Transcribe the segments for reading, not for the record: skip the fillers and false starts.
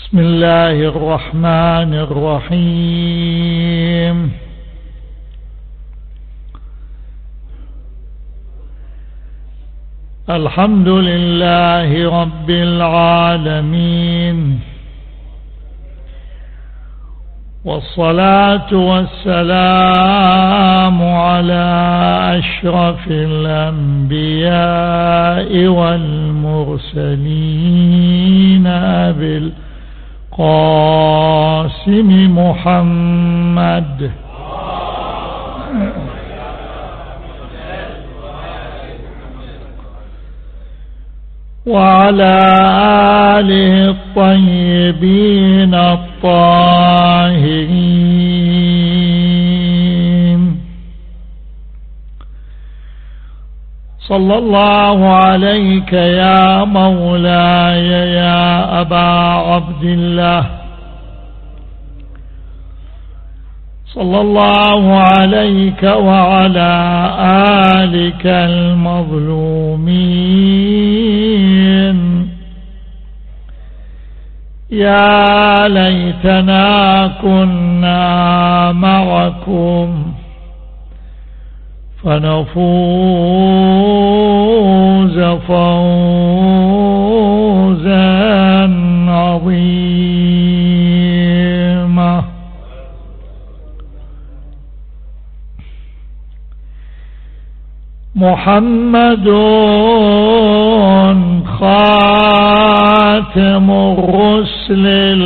بسم الله الرحمن الرحيم. الحمد لله رب العالمين، والصلاة والسلام على أشرف الأنبياء والمرسلين أبي القاسم محمد وعلى آله الطيبين الطاهرين. صلى الله عليك يا مولاي يا أبا عبد الله، صلى الله عليك وعلى آلك المظلومين. يا ليتنا كنا معكم فنفوز فوزا عظيما. محمد خاتم الرسل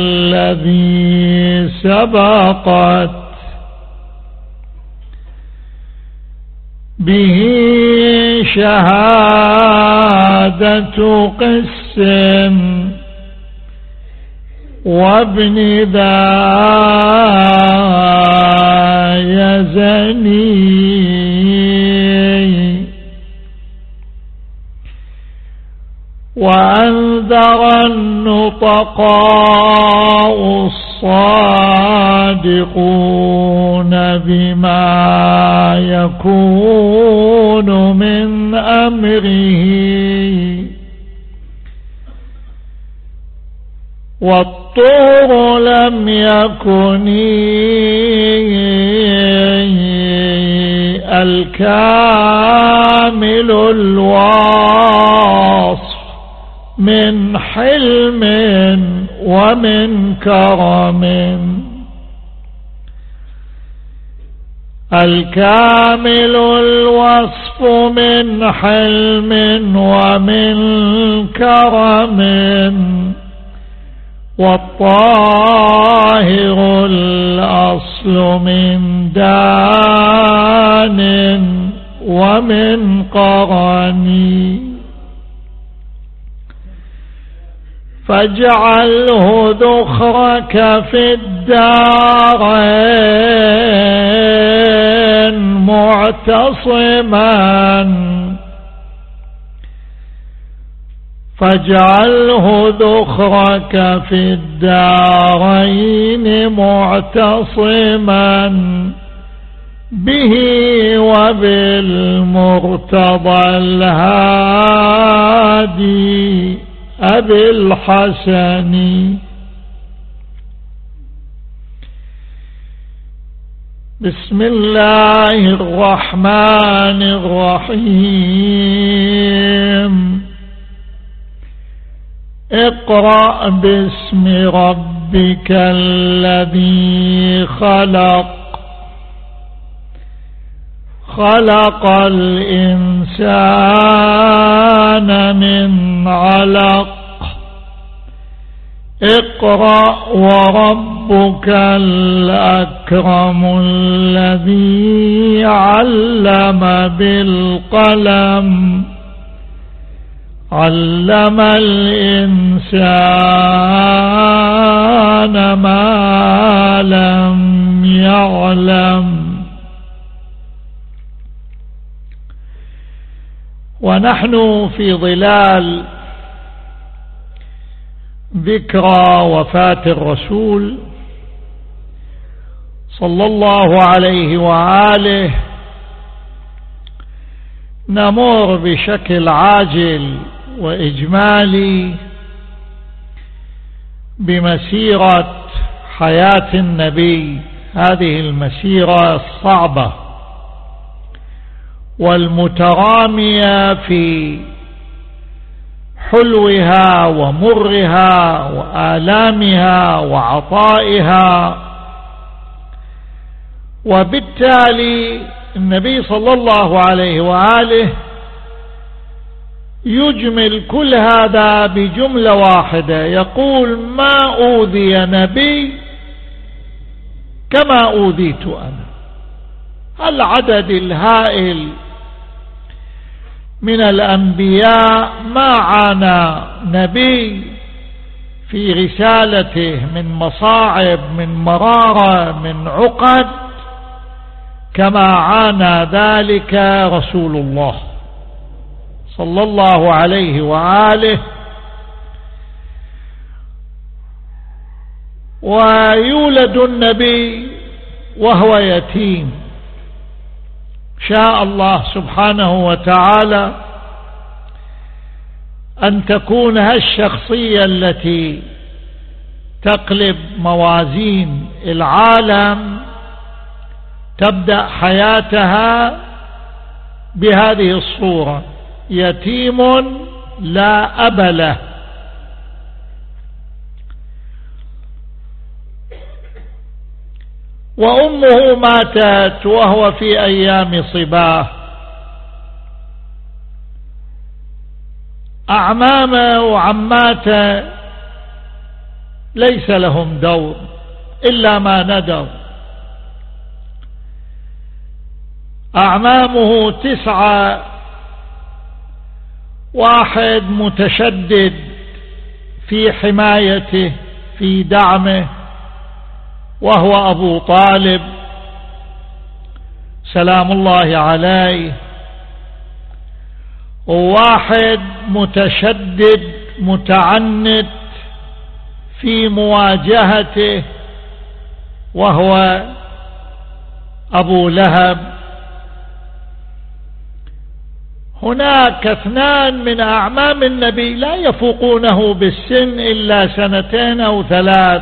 الذي سبقت به شهادة قسم وابن ذا يزني، وأنذر النطقاء الصادقون بما يكون من أمره، والطور لم يكن الكامل الواصف من حلم ومن كرم، الكامل الوصف من حلم ومن كرم، والطاهر الأصل من دان ومن قرن، فاجعله ذخرك في الدارين معتصما، فاجعله ذخرك في الدارين معتصما به وبالمرتضى الهادي أبي الحسن. بسم الله الرحمن الرحيم. اقرأ باسم ربك الذي خلق، خلق الإنسان من علق، اقرأ وربك الأكرم الذي علم بالقلم، علم الإنسان ما لم يعلم. ونحن في ظلال ذكرى وفاة الرسول صلى الله عليه وآله، نمر بشكل عاجل وإجمالي بمسيرة حياة النبي، هذه المسيرة الصعبة والمترامية في حلوها ومرها وآلامها وعطائها. وبالتالي النبي صلى الله عليه وآله يجمل كل هذا بجملة واحدة، يقول: ما أوذي نبي كما أوذيت أنا. العدد الهائل من الأنبياء ما عانى نبي في رسالته من مصاعب، من مرارة، من عقد، كما عانى ذلك رسول الله صلى الله عليه وآله. ويولد النبي وهو يتيم، شاء الله سبحانه وتعالى أن تكون هالشخصية التي تقلب موازين العالم تبدأ حياتها بهذه الصورة: يتيم لا أب له. وأمه ماتت وهو في أيام صباه. أعمامه وعماته ليس لهم دور إلا ما ندر. أعمامه 9، واحد متشدد في حمايته في دعمه وهو أبو طالب سلام الله عليه، وواحد متشدد متعنت في مواجهته وهو أبو لهب. هناك 2 من أعمام النبي لا يفوقونه بالسن إلا 2 أو 3،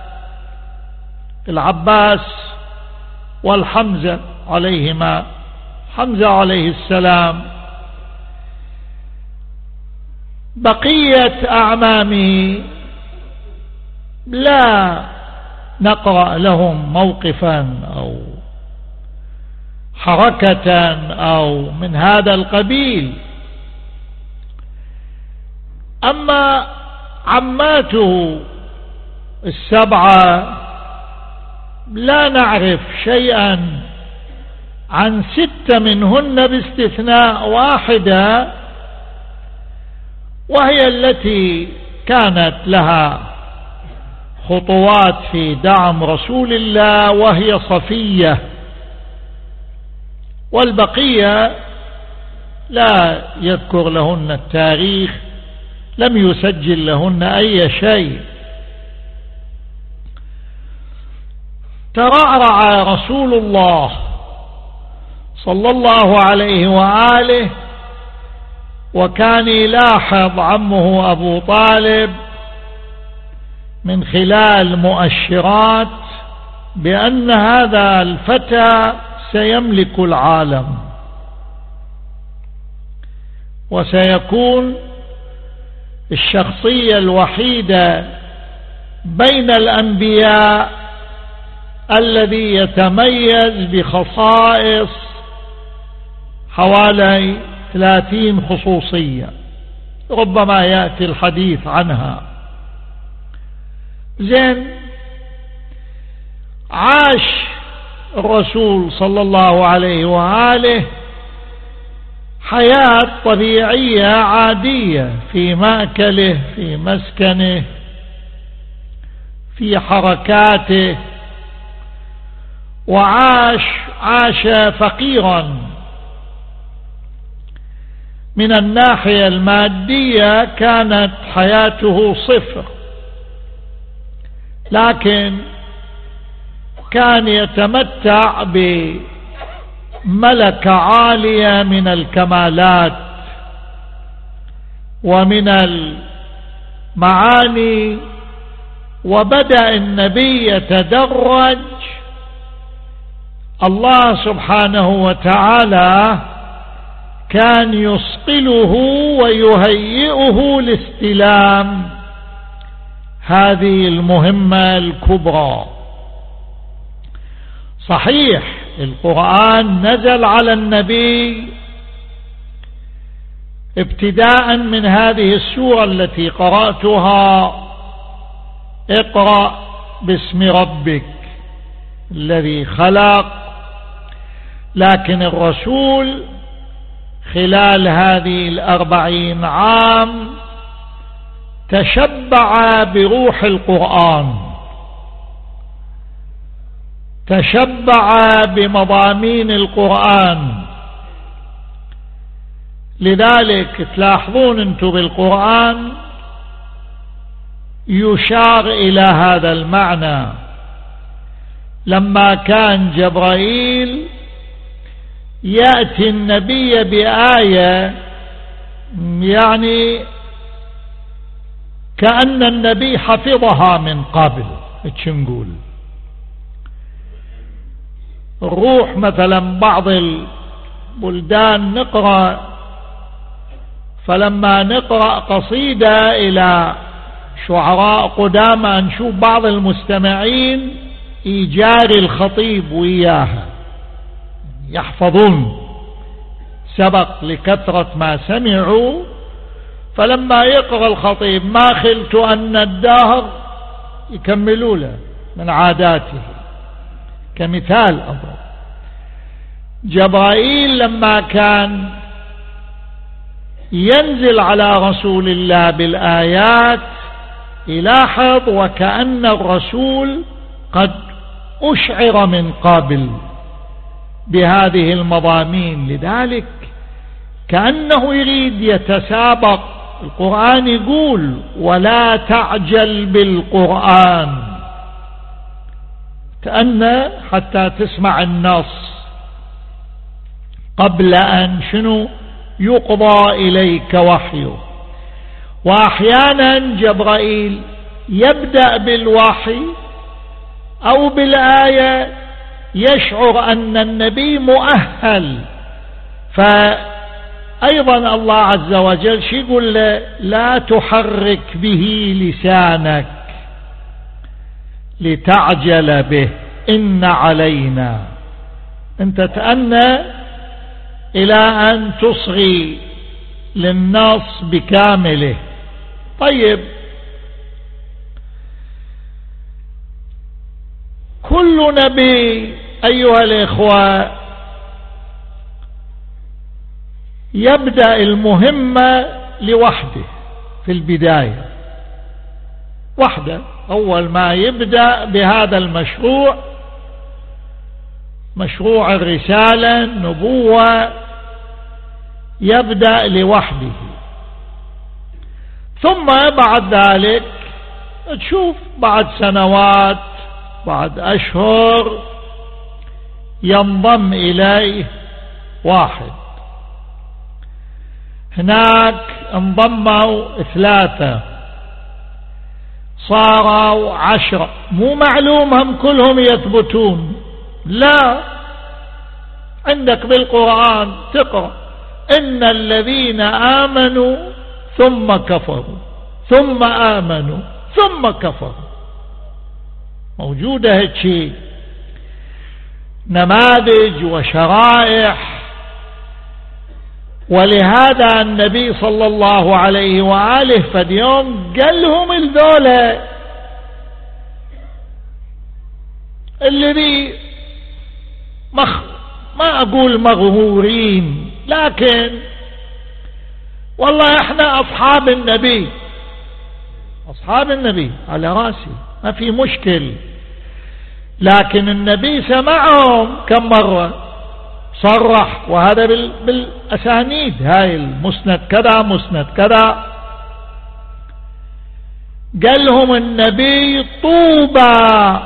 العباس والحمزة عليهما، حمزة عليه السلام. بقية أعمامه لا نقرأ لهم موقفا أو حركة أو من هذا القبيل. أما عماته 7 لا نعرف شيئا عن 6 منهن باستثناء واحدة، وهي التي كانت لها خطوات في دعم رسول الله، وهي صفية. والبقية لا يذكر لهن التاريخ، لم يسجل لهن أي شيء. ترعرع رسول الله صلى الله عليه وآله، وكان يلاحظ عمه أبو طالب من خلال مؤشرات بأن هذا الفتى سيملك العالم وسيكون الشخصية الوحيدة بين الأنبياء الذي يتميز بخصائص حوالي 30 خصوصية، ربما يأتي الحديث عنها. زين، عاش الرسول صلى الله عليه وآله حياة طبيعية عادية في مأكله، في مسكنه، في حركاته، وعاش فقيرا من الناحية المادية، كانت حياته 0، لكن كان يتمتع بملكة عالية من الكمالات ومن المعاني وبدأ النبي يتدرج، الله سبحانه وتعالى كان يصقله ويهيئه لاستلام هذه المهمة الكبرى. صحيح القرآن نزل على النبي ابتداء من هذه السورة التي قرأتها، اقرأ باسم ربك الذي خلق، لكن الرسول خلال هذه 40 عام تشبع بروح القرآن، تشبع بمضامين القرآن. لذلك تلاحظون انتم بالقرآن يشار إلى هذا المعنى. لما كان جبرائيل يأتي النبي بآية يعني كأن النبي حفظها من قبل، ايش نقول؟ الروح مثلا بعض البلدان نقرأ، فلما نقرأ قصيدة إلى شعراء قدامى نشوف بعض المستمعين يجاري الخطيب وياها، يحفظون سبق لكثرة ما سمعوا، فلما يقرأ الخطيب ما خلت أن الدهر يكملوا له من عاداته. كمثال أضرب، جبرائيل لما كان ينزل على رسول الله بالآيات يلاحظ وكأن الرسول قد أشعر من قبل بهذه المضامين، لذلك كأنه يريد يتسابق. القرآن يقول ولا تعجل بالقرآن، تأنى حتى تسمع النص قبل أن شنو يقضى إليك وحيه. وأحيانا جبرائيل يبدأ بالوحي أو بالآية يشعر أن النبي مؤهل، فأيضا الله عز وجل يقول له لا تحرك به لسانك لتعجل به إن علينا. أنت تأنى إلى أن تصغي للنص بكامله. طيب، كل نبي أيها الإخوة يبدأ المهمة لوحده في البداية، وحده. أول ما يبدأ بهذا المشروع، مشروع الرسالة النبوة، يبدأ لوحده. ثم بعد ذلك تشوف بعد سنوات بعد أشهر ينضم إليه واحد، هناك انضموا 3 صاروا 10، مو معلوم هم كلهم يثبتون، لا. عندك بالقرآن تقرأ إن الذين آمنوا ثم كفروا ثم آمنوا ثم كفروا، موجودة هالشيء، نماذج وشرائح. ولهذا النبي صلى الله عليه وآله فاليوم قال لهم الذولة الذي ما أقول مغرورين، لكن والله احنا أصحاب النبي، أصحاب النبي على راسي ما في مشكل، لكن النبي سمعهم كم مرة صرح، وهذا بالأسانيد، هاي المسند كذا مسند كذا. قال لهم النبي طوبى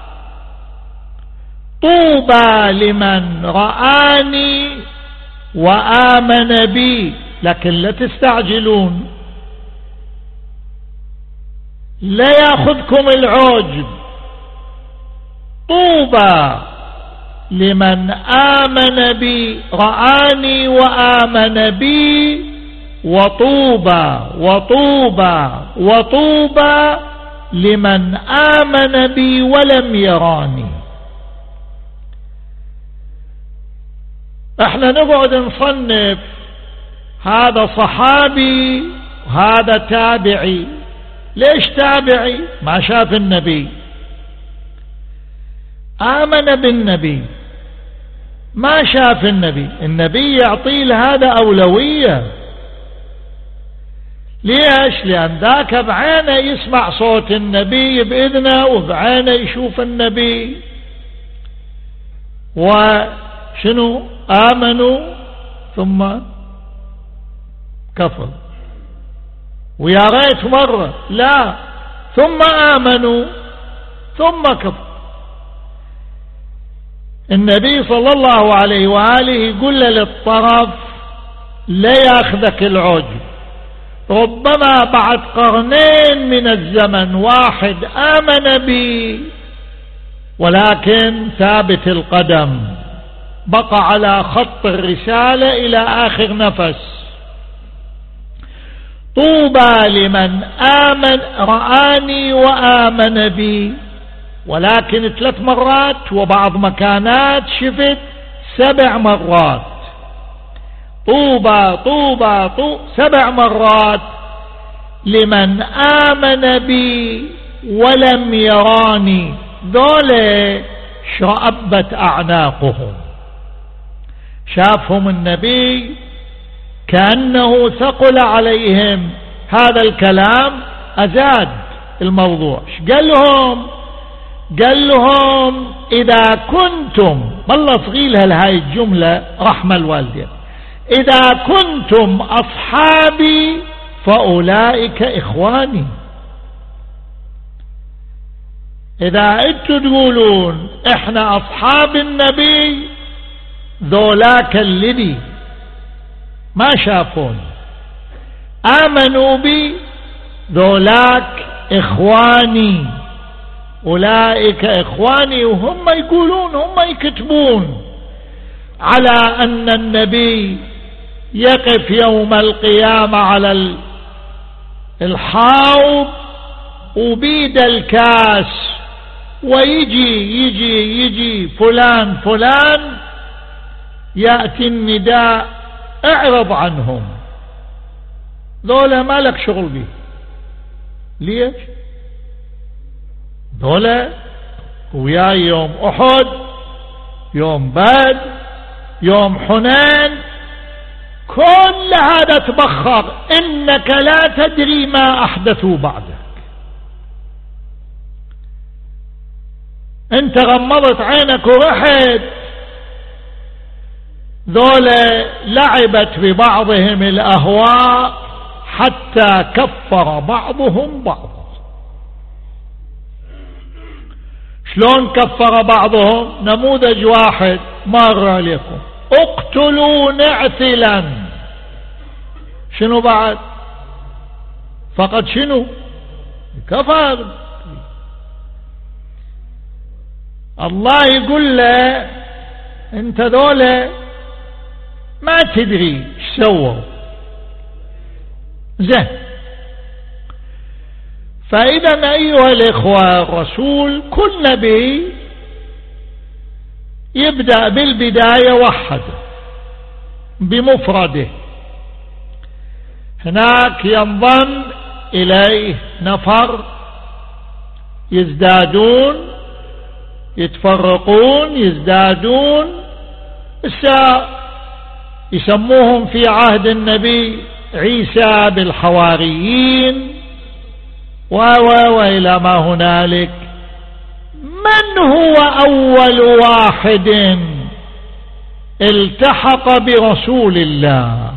طوبى لمن رآني وآمن بي، لكن لا تستعجلون، لا يأخذكم العجب. طوبى لمن آمن بي، رآني وآمن بي، وطوبى وطوبى وطوبى لمن آمن بي ولم يراني. احنا نقعد نصنف هذا صحابي وهذا تابعي. ليش تابعي؟ ما شاف النبي. آمن بالنبي، ما شاف النبي. النبي يعطي لهذا أولوية. ليش؟ لأن ذاك بعينه يسمع صوت النبي بإذنه، وبعينه يشوف النبي. وشنو؟ آمنوا ثم كفر. ويا ريت مرة، لا، ثم آمنوا ثم كفر. النبي صلى الله عليه وآله يقول للطرف لا يأخذك العجب. ربما بعد قرنين من الزمن واحد آمن بي ولكن ثابت القدم، بقى على خط الرسالة إلى آخر نفس. طوبى لمن آمن رآني وآمن بي، ولكن 3 مرات، وبعض مكانات شفت 7 مرات. طوبى طوبى طوبى 7 مرات لمن آمن بي ولم يراني. ذولا شرأبت أعناقهم، شافهم النبي كأنه ثقل عليهم هذا الكلام، أزاد الموضوع. قال لهم إذا كنتم، والله صغيلها لهاي الجملة رحمة الوالدين، إذا كنتم أصحابي فأولئك إخواني. إذا أنتم تقولون إحنا أصحاب النبي، ذولاك الذي ما شافون آمنوا بي، ذولاك إخواني، أولئك إخواني. وهم يقولون، هم يكتبون على أن النبي يقف يوم القيامة على الحوض وبيد الكاس، ويجي فلان فلان، يأتي النداء اعرض عنهم. ذولا ما لك شغل به. ليش؟ ذولا وياي يوم أحد، يوم بدر، يوم حنين، كل هذا تبخر. إنك لا تدري ما أحدثوا بعدك. انت غمضت عينك ورحت. ذولا لعبت ببعضهم الأهواء حتى كفر بعضهم بعضا. شلون كفر بعضهم؟ نموذج واحد مر عليكم: اقتلوا نعثلا. شنو بعد؟ فقد شنو؟ كفر. الله يقول له انت ذولا ما تدري ايش سووا. زين. فإذا أيها الإخوة، الرسول كل نبي يبدأ بالبداية وحده بمفرده، هناك ينضم إليه نفر، يزدادون، يتفرقون، يزدادون. يسموهم في عهد النبي عيسى بالحواريين وإلى ما هنالك. من هو أول واحد التحق برسول الله؟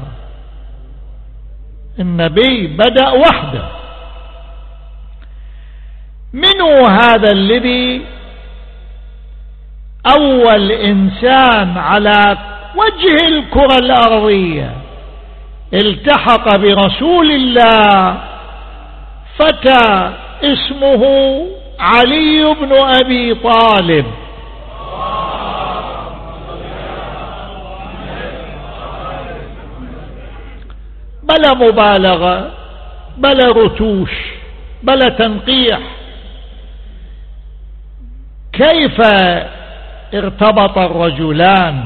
النبي بدأ وحده. من هو هذا الذي أول إنسان على وجه الكرة الأرضية التحق برسول الله؟ فتى اسمه علي بن أبي طالب. بلا مبالغة، بلا رتوش، بلا تنقيح. كيف ارتبط الرجلان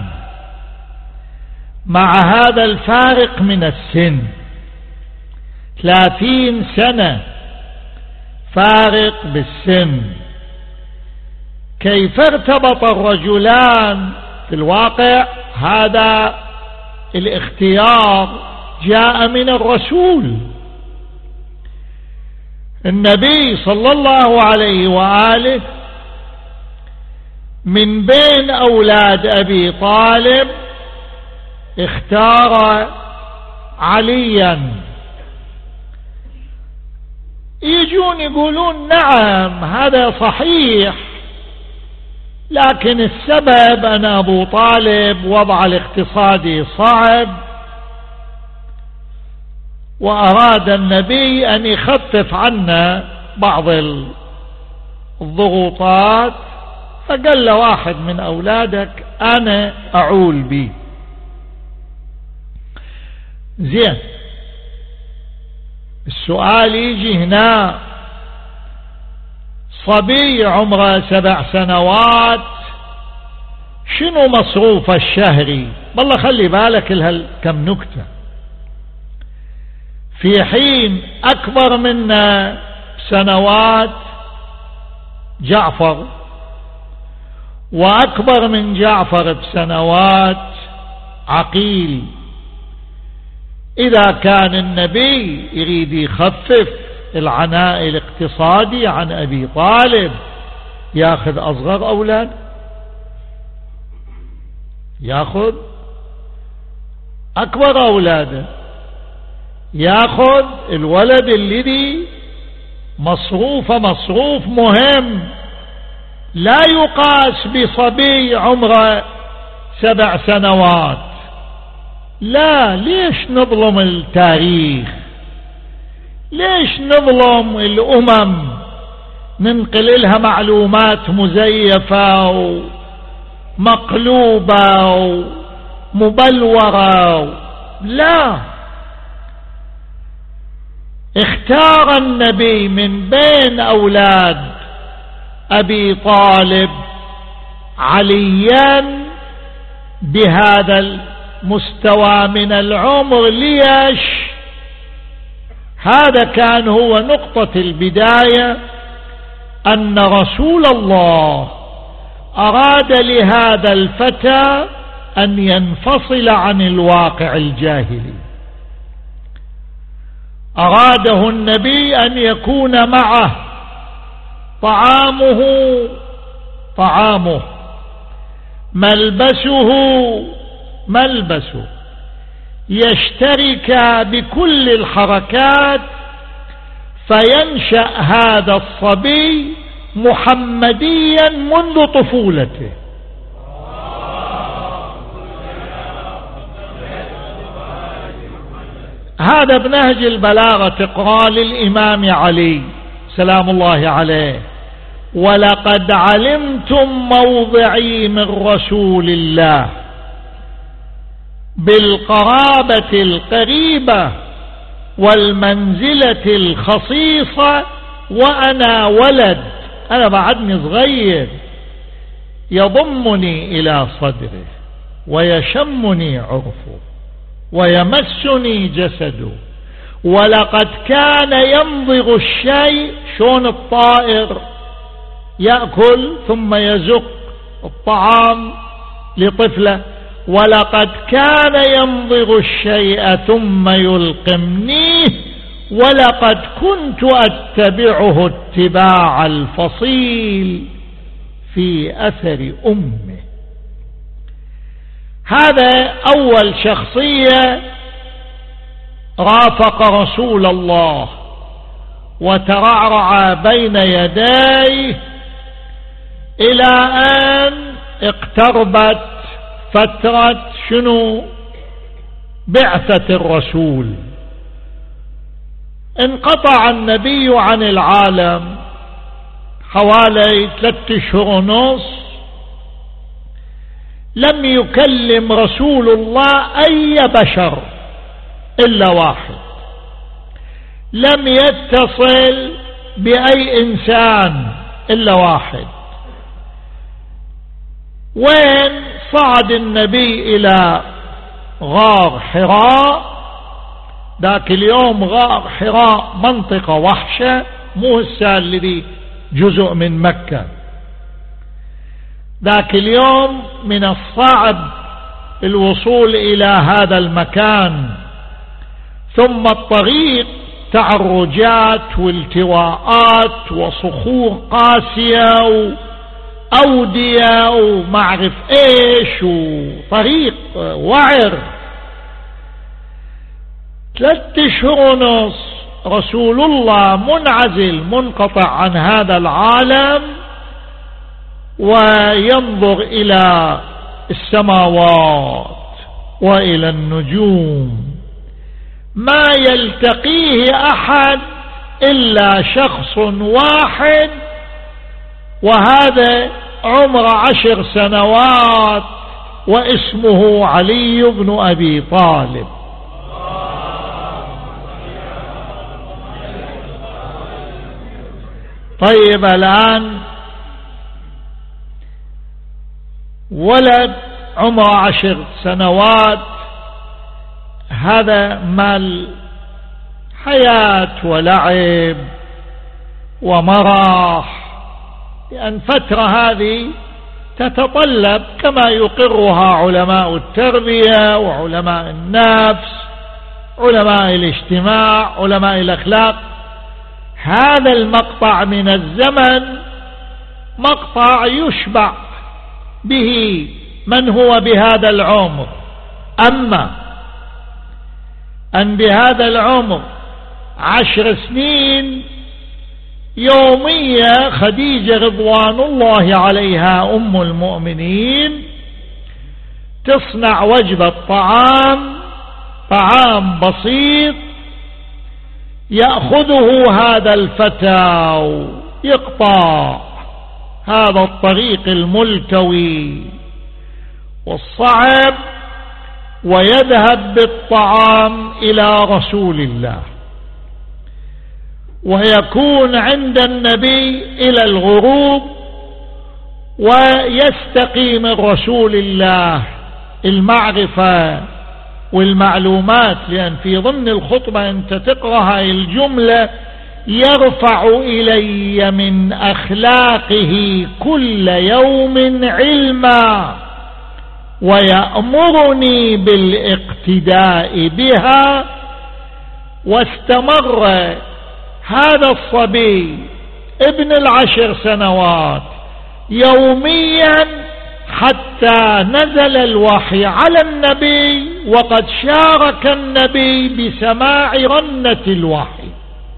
مع هذا الفارق من السن؟ 30 سنة فارق بالسن. كيف ارتبط الرجلان؟ في الواقع هذا الاختيار جاء من الرسول. النبي صلى الله عليه وآله من بين أولاد أبي طالب اختار عليا. يجون يقولون نعم هذا صحيح، لكن السبب أن أبو طالب وضع الاقتصادي صعب، وأراد النبي أن يخفف عنا بعض الضغوطات، فقال له واحد من أولادك أنا أعول بي. زين، السؤال يجي هنا، صبي عمره 7 سنوات شنو مصروفه الشهري؟ والله خلي بالك لها كم نكتة. في حين أكبر منا سنوات جعفر، وأكبر من جعفر بسنوات عقيل. إذا كان النبي يريد يخفف العناء الاقتصادي عن أبي طالب، ياخذ أصغر أولاد، ياخذ أكبر أولاده، ياخذ الولد الذي مصروفه مصروف مهم، لا يقاس بصبي عمره 7 سنوات. لا، ليش نظلم التاريخ؟ ليش نظلم الأمم ننقل لها معلومات مزيفة ومقلوبة ومبلورة؟ لا، اختار النبي من بين أولاد أبي طالب عليا بهذا المستوى من العمر. ليش؟ هذا كان هو نقطة البداية، أن رسول الله أراد لهذا الفتى أن ينفصل عن الواقع الجاهلي. أراده النبي أن يكون معه طعامه، ملبسه، يشترك بكل الحركات، فينشأ هذا الصبي محمديا منذ طفولته. هذا بنهج البلاغة تقرأ للإمام علي سلام الله عليه: ولقد علمتم موضعي من رسول الله بالقرابة القريبة والمنزلة الخصيصة، وأنا ولد، أنا بعدني صغير، يضمني إلى صدره ويشمني عرفه ويمسني جسده. ولقد كان يمضغ الشيء، شون الطائر يأكل ثم يزق الطعام لطفله، ولقد كان يمضغ الشيء ثم يلقمنيه، ولقد كنت أتبعه اتباع الفصيل في أثر أمه. هذا أول شخصية رافق رسول الله وترعرع بين يديه إلى أن اقتربت فترة بعثة الرسول. انقطع النبي عن العالم حوالي 3 أشهر ونص، لم يكلم رسول الله أي بشر إلا واحد، لم يتصل بأي إنسان إلا واحد. وين صعد النبي إلى غار حراء. ذاك اليوم غار حراء منطقة وحشة، مو هسه الذي جزء من مكة. ذاك اليوم من الصعب الوصول إلى هذا المكان، ثم الطريق تعرجات والتواءات وصخور قاسية وأودية ومعرف ايش، وطريق وعر. 3 أشهر ونص رسول الله منعزل منقطع عن هذا العالم، وينظر إلى السماوات وإلى النجوم، ما يلتقيه أحد إلا شخص واحد، وهذا عمر 10 سنوات، واسمه علي بن أبي طالب. طيب الآن ولد عمره 10 سنوات، هذا مال حياة ولعب ومرح، لأن فترة هذه تتطلب كما يقرها علماء التربية وعلماء النفس، علماء الاجتماع، علماء الأخلاق. هذا المقطع من الزمن مقطع يشبع به من هو بهذا العمر. أما أن بهذا العمر 10 سنين يومية خديجة رضوان الله عليها أم المؤمنين تصنع وجبة طعام بسيط يأخذه هذا الفتى ويقطع هذا الطريق الملتوي والصعب، ويذهب بالطعام إلى رسول الله، ويكون عند النبي إلى الغروب، ويستقي من رسول الله المعرفة والمعلومات. لأن في ضمن الخطبة أنت تقرأ هاي الجملة: يرفع إلي من أخلاقه كل يوم علما ويأمرني بالاقتداء بها. واستمر هذا الصبي ابن 10 سنوات يوميا حتى نزل الوحي على النبي، وقد شارك النبي بسماع رنة الوحي.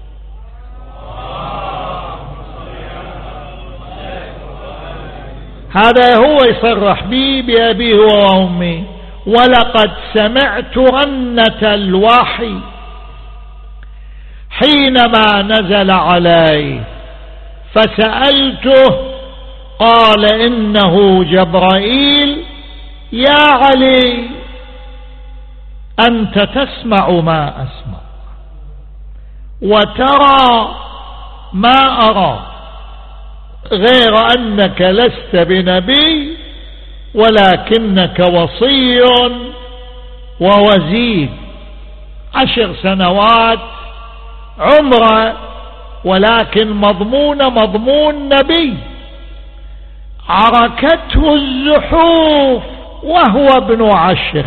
هذا هو يصرح بي بأبيه وأمي: ولقد سمعت رنة الوحي حينما نزل علي، فسألته قال: إنه جبرائيل. يا علي، أنت تسمع ما أسمع وترى ما أرى، غير أنك لست بنبي ولكنك وصي ووزير. 10 سنوات عمره، ولكن مضمون نبي. عركته الزحوف وهو ابن 10،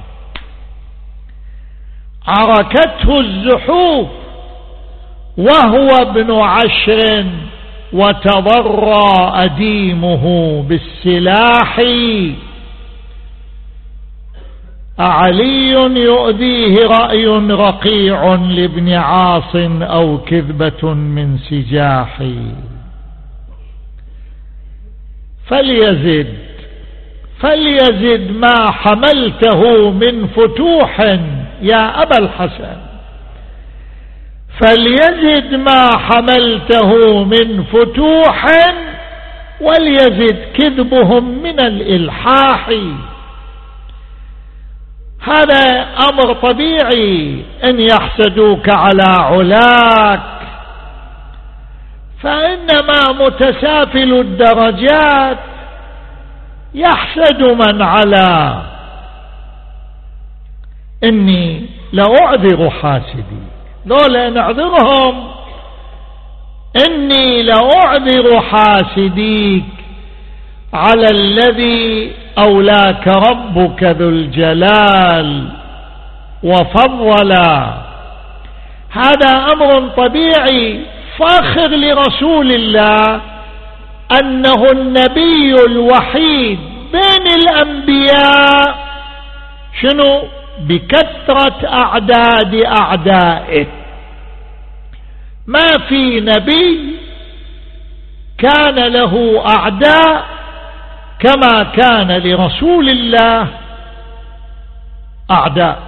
عركته الزحوف وهو ابن 10، وتضرى أديمه بالسلاح. أعلي يؤذيه رأي رقيع لابن عاص أو كذبة من سجاحي؟ فليزد ما حملته من فتوح يا أبا الحسن، فليزد ما حملته من فتوح وليزد كذبهم من الإلحاح. هذا أمر طبيعي، إن يحسدوك على علاك فإنما متسافل الدرجات يحسد من علا. إني لأعذر حاسدي، لولا نعذرهم إني لأعذر حاسديك على الذي أولاك ربك ذو الجلال وفضلا. هذا أمر طبيعي، فاخر لرسول الله أنه النبي الوحيد بين الأنبياء شنو؟ بكثرة أعداد أعدائه. ما في نبي كان له أعداء كما كان لرسول الله أعداء،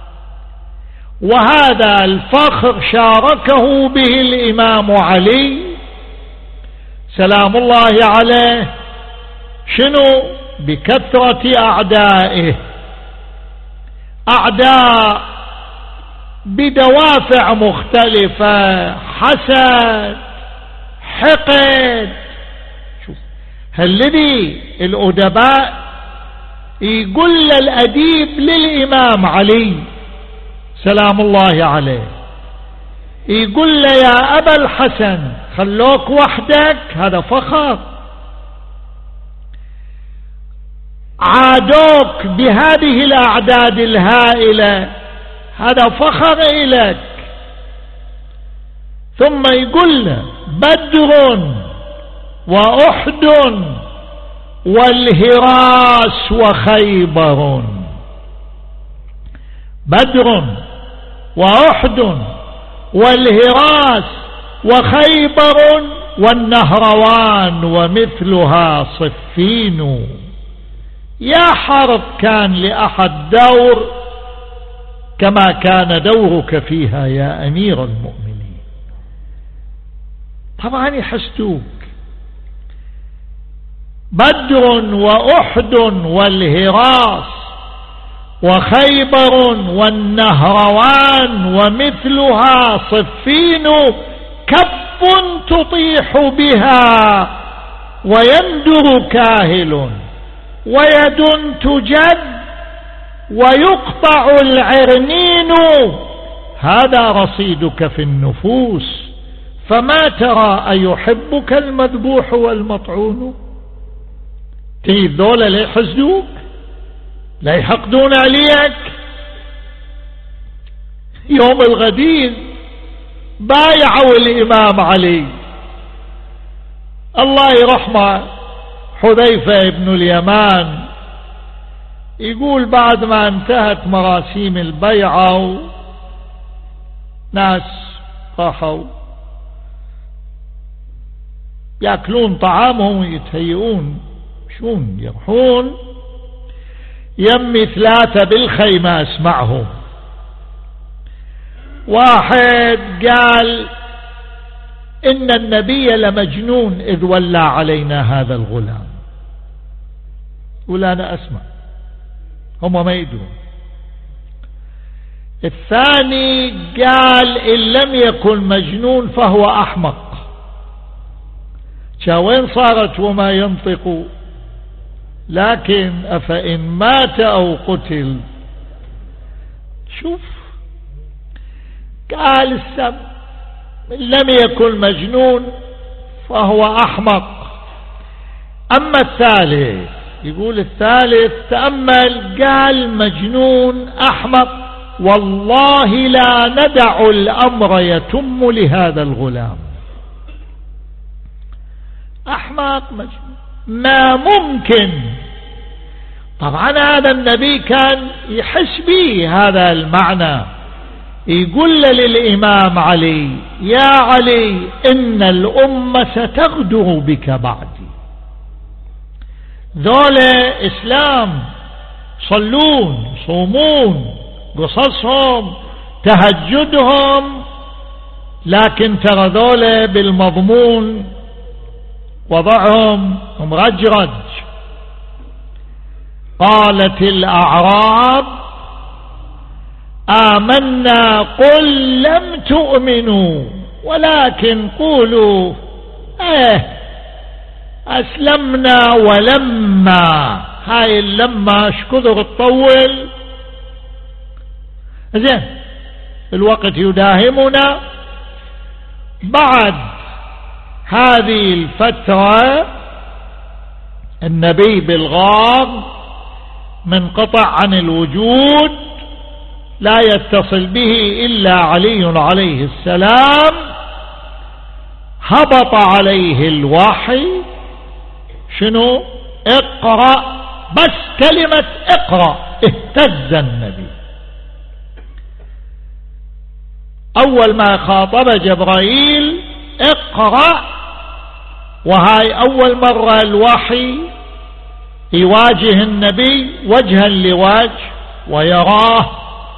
وهذا الفخر شاركه به الإمام علي سلام الله عليه شنو؟ بكثرة أعدائه، أعداء بدوافع مختلفة، حسد، حقد. شوف هالذي الأدباء يقول الأديب للإمام علي سلام الله عليه، يقول له يا أبا الحسن خلوك وحدك، هذا فخر. عادوك بهذه الأعداد الهائلة، هذا فخر إليك. ثم يقول له بدر وأحد والهراس وخيبر. بدر وأحد والهراس وخيبر والنهروان ومثلها صفين. يا حرب كان لأحد دور كما كان دورك فيها يا أمير المؤمنين. طبعا يحسدوك. بدر وأحد والهراس وخيبر والنهروان ومثلها صفين. كف تطيح بها ويندر كاهل، ويد تجد ويقطع العرنين. هذا رصيدك في النفوس، فما ترى أيحبك المذبوح والمطعون؟ تريد ذولا لا يحسدوك، لا يحقدون عليك. يوم الغدير بايعوا الإمام علي الله يرحمه حذيفة بن اليمان، يقول بعد ما انتهت مراسيم البيعة ناس راحوا يأكلون طعامهم ويتهيئون، شون يروحون يمي 3 بالخيمة اسمعهم. واحد قال إن النبي لمجنون إذ ولى علينا هذا الغلام، ولا أنا أسمع، هم ما يدرون. الثاني قال إن لم يكن مجنون فهو أحمق، وين صارت وما ينطق، لكن أفإن مات أو قتل. شوف قال السبب إن لم يكن مجنون فهو أحمق. أما الثالث يقول الثالث تأمل، قال مجنون أحمق والله لا ندع الأمر يتم لهذا الغلام. أحمق مجنون ما ممكن. طبعا هذا النبي كان يحس به هذا المعنى، يقول للإمام علي يا علي إن الأمة ستغدر بك بعدي. ذولا إسلام، صلون، صومون، قصصهم، تهجدهم لكن ترى ذولا بالمضمون وضعهم مرجرج. قالت الأعراب آمنا قل لم تؤمنوا ولكن قولوا أسلمنا ولما. هاي اللما شكذر تطول. زين الوقت يداهمنا. بعد هذه الفترة النبي بالغار منقطع عن الوجود، لا يتصل به إلا علي عليه السلام. هبط عليه الوحي. شنو؟ اقرأ. بس كلمة اقرأ اهتز النبي. أول ما خاطب جبرائيل اقرأ، وهاي أول مرة الوحي يواجه النبي وجها لوجه ويراه.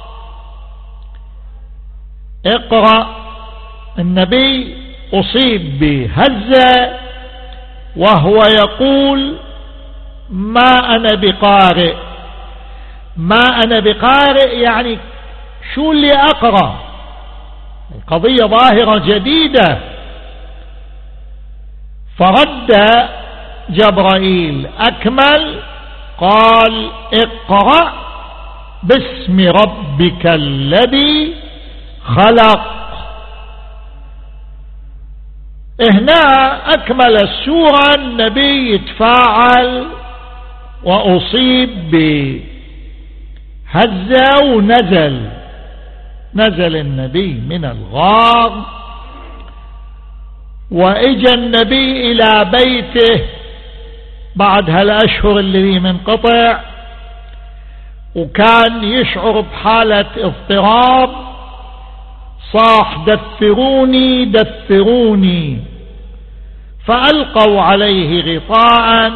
اقرأ. النبي أصيب بهزة وهو يقول ما أنا بقارئ. ما أنا بقارئ يعني شو اللي أقرأ؟ القضية ظاهرة جديدة. فرد جبرائيل أكمل قال اقرأ باسم ربك الذي خلق. هنا أكمل السورة. النبي يتفاعل وأصيب بهزة ونزل. نزل النبي من الغار وإجى النبي إلى بيته بعد هالأشهر اللي منقطع، وكان يشعر بحالة اضطراب. صاح دثروني دثروني. فألقوا عليه غطاء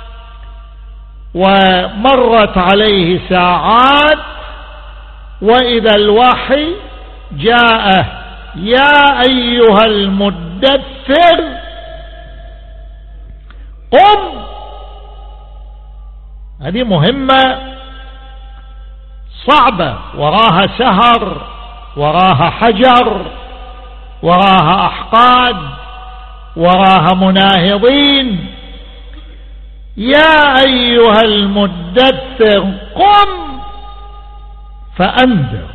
ومرت عليه ساعات وإذا الوحي جاءه يا أيها المدثر قم. هذه مهمة صعبة، وراها سهر، وراها حجر، وراها أحقاد، وراها مناهضين. يا أيها المدثر قم فأنذر.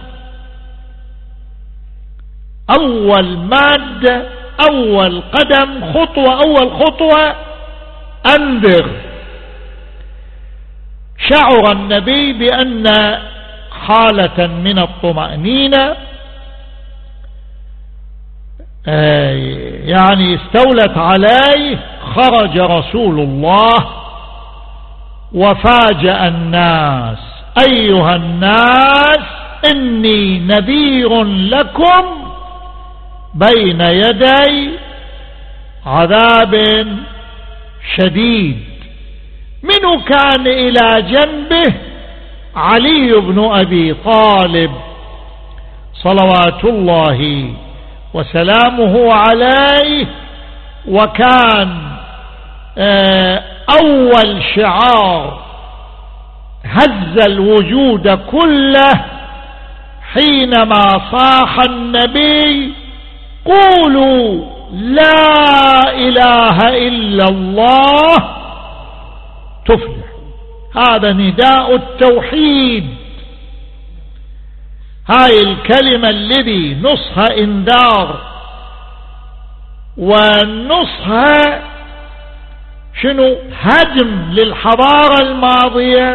أول مادة، أول قدم، خطوة، أول خطوة أنذر. شعر النبي بأن حالة من الطمأنينة يعني استولت عليه. خرج رسول الله وفاجأ الناس. أيها الناس إني نذير لكم بين يدي عذاب شديد. منو كان إلى جنبه؟ علي بن أبي طالب صلوات الله وسلامه عليه. وكان أول شعار هز الوجود كله حينما صاح النبي قولوا لا إله إلا الله تفلح. هذا نداء التوحيد. هاي الكلمة الذي نصها انذار ونصها شنو؟ هدم للحضارة الماضية،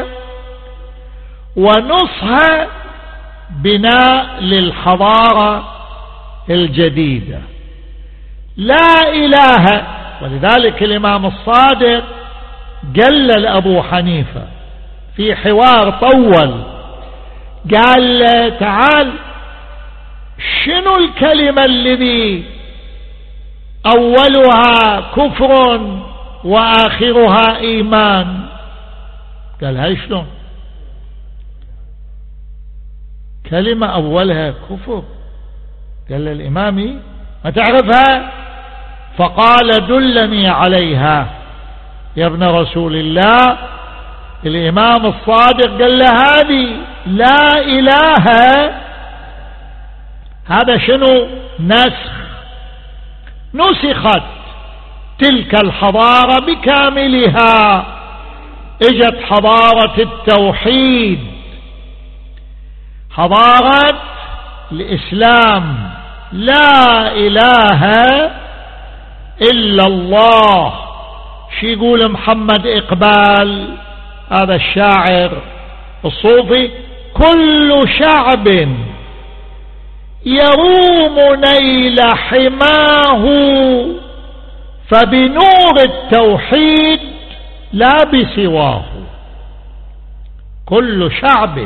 ونصها بناء للحضارة الجديدة. لا إله. ولذلك الإمام الصادق قال أبو حنيفة في حوار طول، قال له تعال شنو الكلمة الذي أولها كفر وآخرها إيمان؟ قال هاي شلون كلمة أولها كفر؟ قال الإمامي ما تعرفها؟ فقال دلني عليها يا ابن رسول الله. الإمام الصادق قال له هذه لا إله. هذا شنو؟ نسخت تلك الحضارة بكاملها، اجت حضارة التوحيد، حضارة الإسلام، لا إله إلا الله. شي يقول محمد إقبال هذا الشاعر الصوفي؟ كل شعب يروم نيل حماه فبنور التوحيد لا بسواه. كل شعب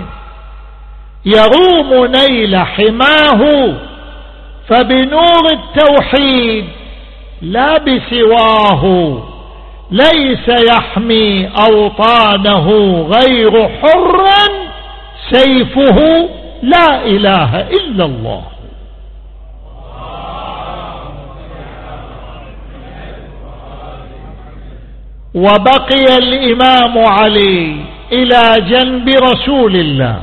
يروم نيل حماه فبنور التوحيد لا بسواه. ليس يحمي أوطانه غير حر سيفه لا إله إلا الله. وبقي الإمام علي إلى جنب رسول الله.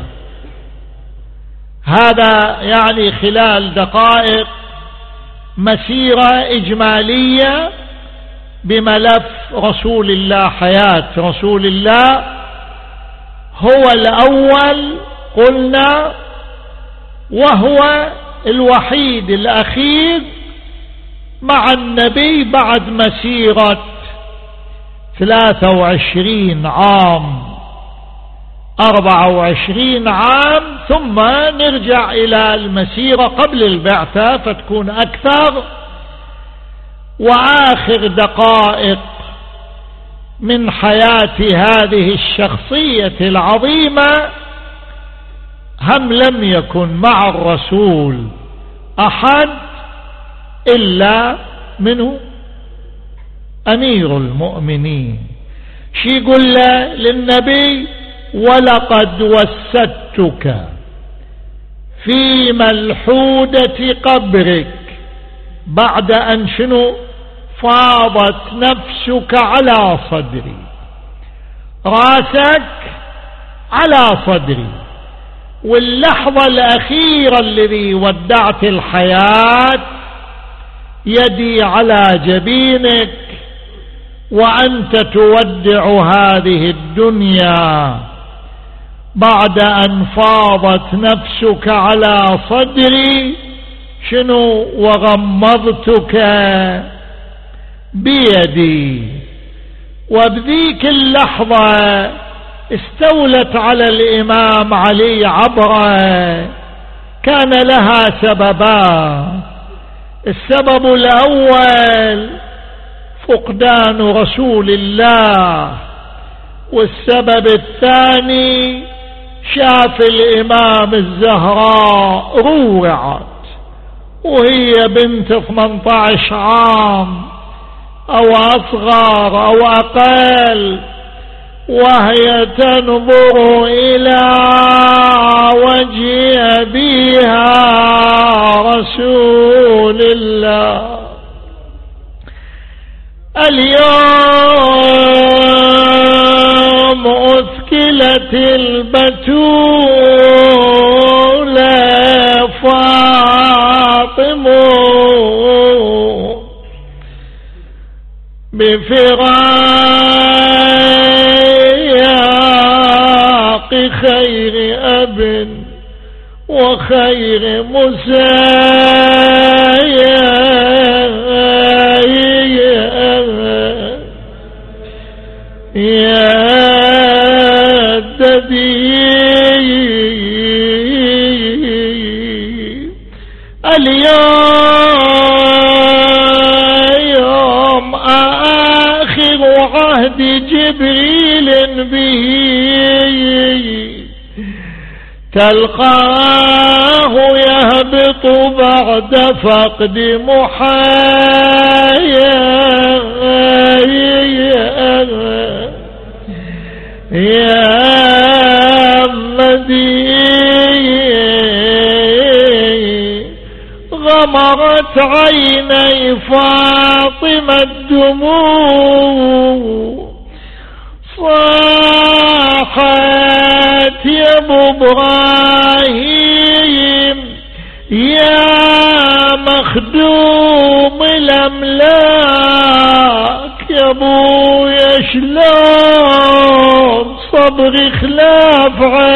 هذا يعني خلال دقائق مسيرة إجمالية بملف رسول الله، حياة رسول الله. هو الأول قلنا، وهو الوحيد الأخير مع النبي بعد مسيرة 23 عام 24 عام، ثم نرجع إلى المسيرة قبل البعثة فتكون أكثر. وآخر دقائق من حياة هذه الشخصية العظيمة هم لم يكن مع الرسول أحد إلا منه أمير المؤمنين. شي يقول للنبي؟ ولقد وستك في ملحودة قبرك بعد أن شنو فاضت نفسك على صدري. راسك على صدري، واللحظة الأخيرة الذي ودعت الحياة يدي على جبينك وأنت تودع هذه الدنيا بعد أن فاضت نفسك على صدري. شنو؟ وغمضتك بيدي. وبذيك اللحظة استولت على الإمام علي عبرة كان لها سببان. السبب الأول فقدان رسول الله، والسبب الثاني شاف الإمام الزهراء روعت وهي بنت 18 عام أو أصغر أو أقل، وهي تنظر إلى وجه أبيها رسول الله. اليوم أثكلت البتولة فاطمة بفراق خير أب وخير يا اليوم آخر عهد جبريل به تلقاه يهبط بعد فقد يا مدي غمرت عيني فاطمة الدموع صاحت يا ابو ابراهيم يا مخدوم الاملاك يا ابويا شلون صبري خلاف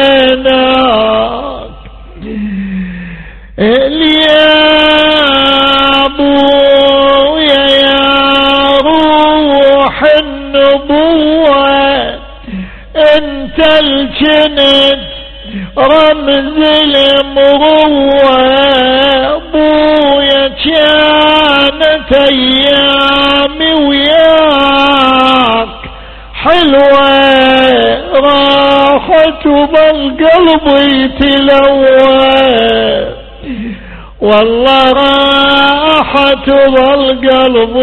عيناك يا ابويا يا روح النبوة انت الجنت رمز المروة ابويا كانت ايامي وياك حلوة راحت وبالقلب يتلوى والله راحت وبالقلب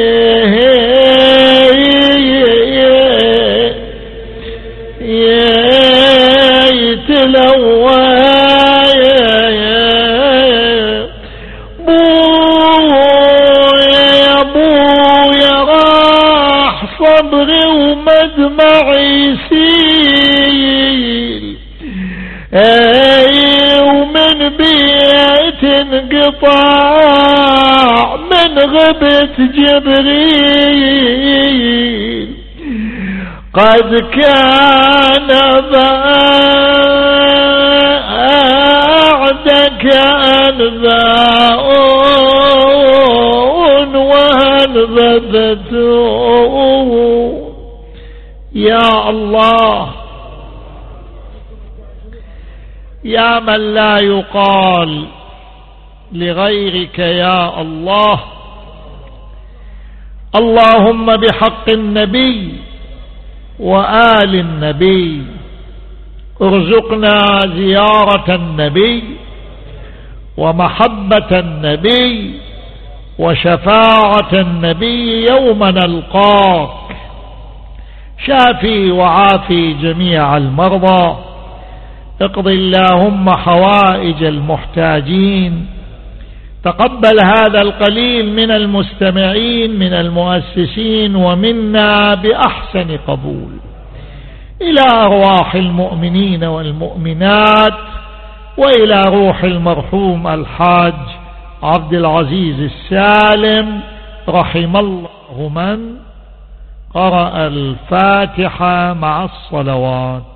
يتلوى يا ابويا راح صبري ومدمعي يسيل ومن بيت انقطاع من غبت جبريل قد كان بعدك أنباء وهنبذت يا الله يا من لا يقال لغيرك يا الله اللهم بحق النبي وآل النبي ارزقنا زيارة النبي ومحبة النبي وشفاعة النبي يوم نلقاك شافي وعافي جميع المرضى اقض اللهم حوائج المحتاجين تقبل هذا القليل من المستمعين من المؤسسين ومنا بأحسن قبول إلى أرواح المؤمنين والمؤمنات وإلى روح المرحوم الحاج عبد العزيز السالم رحم الله من قرأ الفاتحة مع الصلوات.